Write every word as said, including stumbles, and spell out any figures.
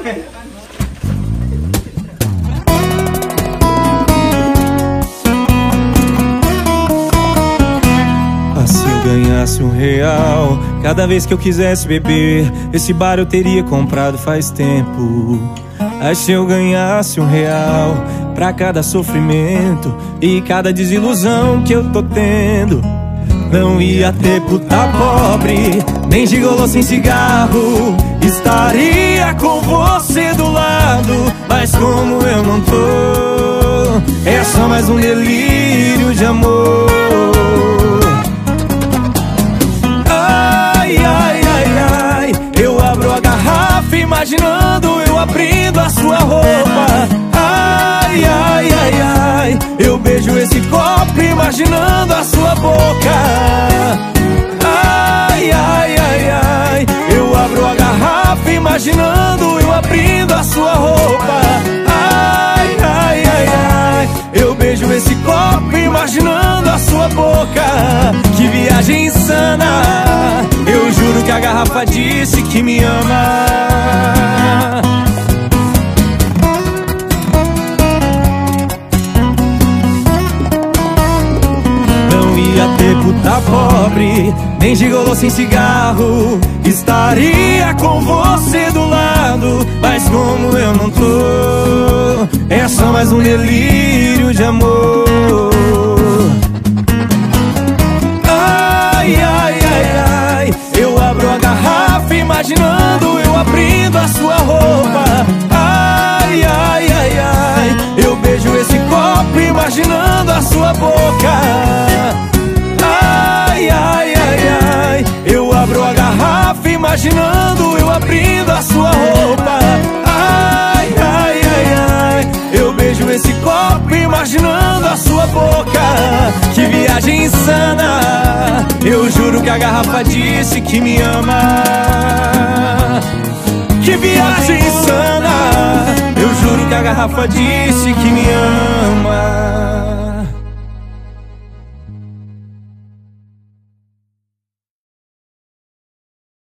Ah, se eu ganhasse um real cada vez que eu quisesse beber, esse bar eu teria comprado faz tempo. Ah, se eu ganhasse um real pra cada sofrimento e cada desilusão que eu tô tendo, não ia ter puta pobre, nem gigolô sem cigarro. Estaria com você do lado, mas como eu não tô, é só mais um delírio de amor. Ai, ai, ai, ai, eu abro a garrafa imaginando eu abrindo a sua roupa. Ai, ai, ai, ai, eu beijo esse copo imaginando a sua boca. Ai, ai, ai, ai, eu abro a garrafa imaginando eu abrindo a sua roupa. Ai, ai, ai, ai, eu beijo esse copo imaginando a sua boca. Que viagem insana, eu juro que a garrafa disse que me ama. Ia ter puta pobre, nem gigolô sem cigarro. Estaria com você do lado, mas como eu não tô, é só mais um delírio de amor. Ai, ai, ai, ai, eu abro a garrafa imaginando eu abrindo a sua roupa. Ai, ai, ai, ai, eu beijo esse copo imaginando a sua boca. Ai, ai, ai, ai, eu abro a garrafa imaginando eu abrindo a sua roupa. Ai, ai, ai, ai, eu beijo esse copo imaginando a sua boca. Que viagem insana, eu juro que a garrafa disse que me ama. Que viagem insana, eu juro que a garrafa disse que me ama.